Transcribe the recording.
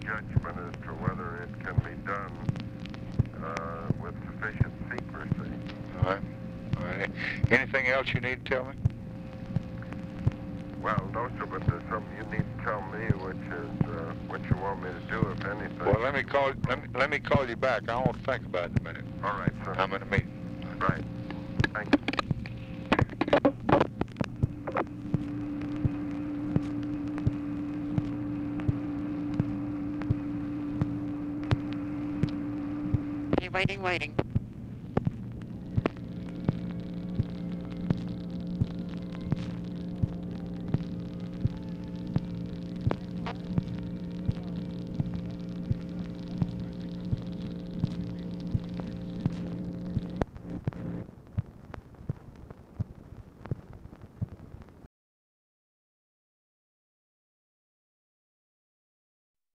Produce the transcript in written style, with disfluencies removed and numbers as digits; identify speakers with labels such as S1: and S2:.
S1: judgment as to whether it can be done with sufficient secrecy.
S2: All right. All right. Anything else you need to tell me?
S1: Well, no, sir, but there's something you need to tell me, which is what you want me to do, if anything.
S2: Well, let me call you back. I want to think about it in a minute.
S1: All right, sir.
S2: I'm in a meeting.
S1: Right. Thank you.
S3: Waiting.